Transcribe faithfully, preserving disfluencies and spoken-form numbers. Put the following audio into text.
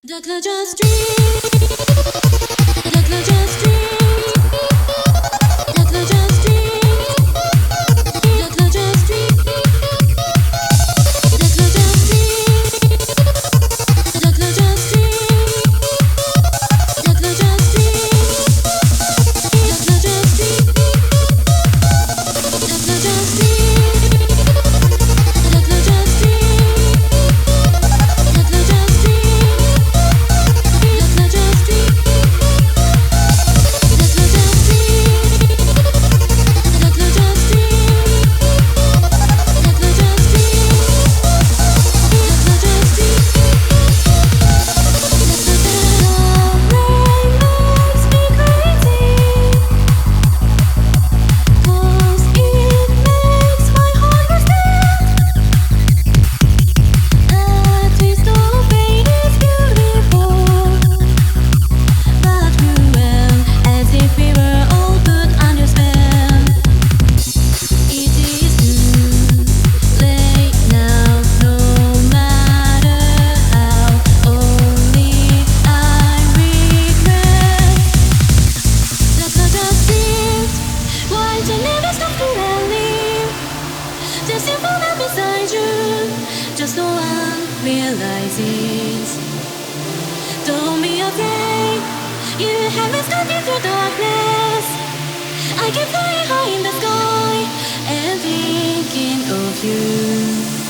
The cloud just dream. The cloud just dream. The cloud just dream. The cloud just dream. The cloud just dream. The cloud just dream. The cloud just dream. The cloud just dream. The cloud just dream. The cloud just dream. The cloud just dream. Just no one realizes. Don't be afraid. You have escaped through darkness. I keep flying high in the sky and thinking of you.